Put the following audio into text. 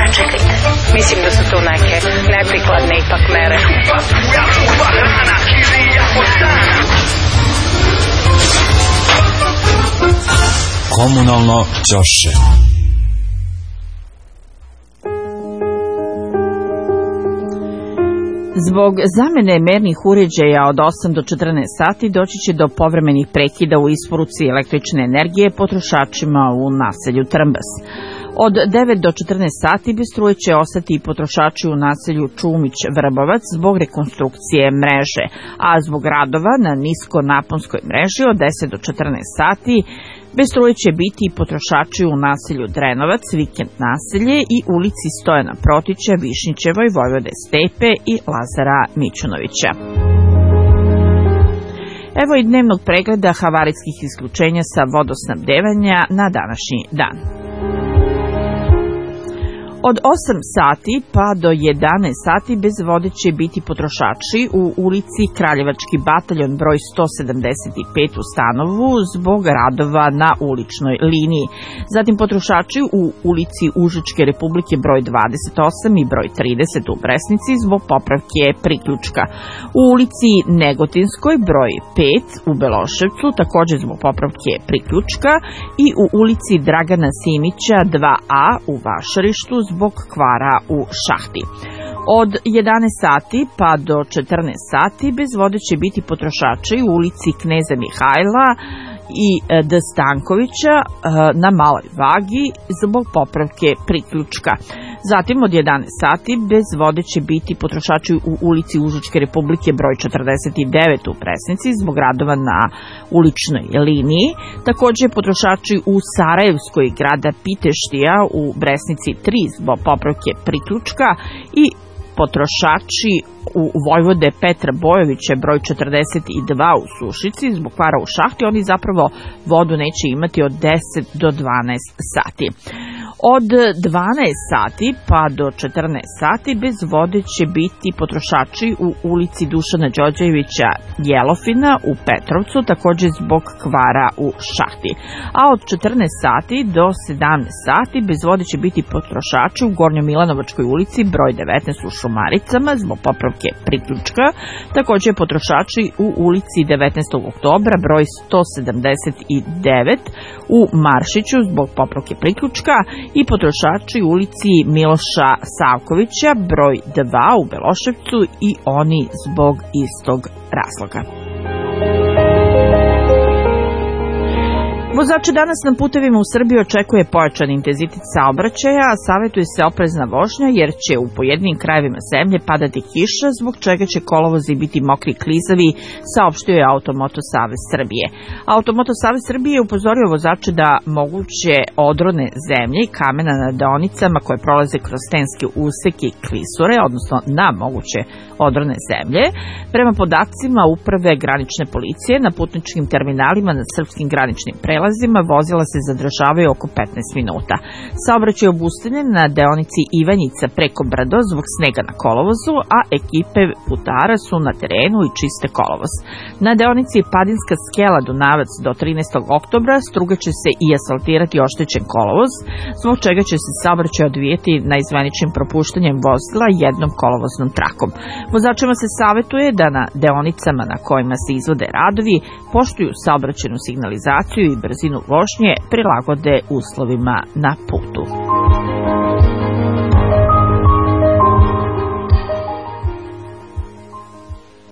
čekajte, mislim da su to neke neprikladne ipak mere. Komunalno ćoše. Zbog zamene mernih uređaja od 8 do 14 sati doći će do povremenih prekida u isporuci električne energije potrošačima u naselju Trmbas. Od 9 do 14 sati bez struje će ostati i potrošači u naselju Čumić-Vrbovac zbog rekonstrukcije mreže, a zbog radova na niskonaponskoj mreži od 10 do 14 sati bez struje će biti i potrošači u naselju Drenovac, Vikend naselje i ulici Stojana Protića, Višnjićevoj, Vojvode Stepe i Lazara Mićunovića. Evo i dnevnog pregleda havarijskih isključenja sa vodosnabdevanja na današnji dan. Od 8 sati pa do 11 sati bez vode će biti potrošači u ulici Kraljevački bataljon broj 175 u Stanovu zbog radova na uličnoj liniji. Zatim potrošači u ulici Užičke Republike broj 28 i broj 30 u Bresnici zbog popravke priključka. U ulici Negotinskoj broj 5 u Beloševcu također zbog popravke priključka i u ulici Dragana Simića 2A u Vašarištu zbog kvara u šahti. Od 11 sati pa do 14 sati bez vode će biti potrošači u ulici Kneza Mihajla i D. Stankovića na Maloj Vagi zbog popravke priključka. Zatim od 11 sati bez vode će biti potrošači u ulici Užičke Republike broj 49 u Presnici zbog radova na uličnoj liniji. Također potrošači u Sarajevskoj grada Piteštija u Bresnici 3 zbog popravke priključka i potrošači u Vojvode Petra Bojovića broj 42 u Sušici zbog kvara u šahti. Oni zapravo vodu neće imati od 10 do 12 sati. Od 12 sati pa do 14 sati bez vode će biti potrošači u ulici Dušana Đorđevića Jelofina u Petrovcu, također zbog kvara u šahti. A od 14 sati do 17 sati bez vode će biti potrošači u Gornjoj Milanovačkoj ulici broj 19 u Šumaricama zbog popravke priključka, također potrošači u ulici 19. oktobra broj 179 u Maršiću zbog popravke priključka i potrošači u ulici Miloša Savkovića broj 2 u Beloševcu i oni zbog istog razloga. Vozače danas na putevima u Srbiji očekuje pojačan intenzitet saobraćaja, a savjetuje se oprezna vožnja jer će u pojedinim krajevima zemlje padati kiša, zbog čega će kolovozi biti mokri i klizavi, saopštio je Automoto Savez Srbije. Automoto Savez Srbije je upozorio vozače da moguće odrone zemlje i kamena na deonicama koje prolaze kroz stenske useke i klisure, odnosno na moguće odrone zemlje. Prema podacima Uprave granične policije na putničkim terminalima na srpskim graničnim prelazima vozila se zadržavaju oko 15 minuta. Saobraćaj je obustavljen na deonici Ivanjica preko Brdo zbog snega na kolovozu, a ekipe putara su na terenu i čiste kolovoz. Na deonici Padinska skela Dunavac do 13. oktobra strugat će se i asfaltirati oštećen kolovoz, zbog čega će se saobraćaj odvijeti naizmeničnim propuštanjem vozila jednom kolovoznom trakom. Vozačima se savjetuje da na deonicama na kojima se izvode radovi poštuju saobraćajnu signalizaciju i brzinu vožnje prilagode uslovima na putu.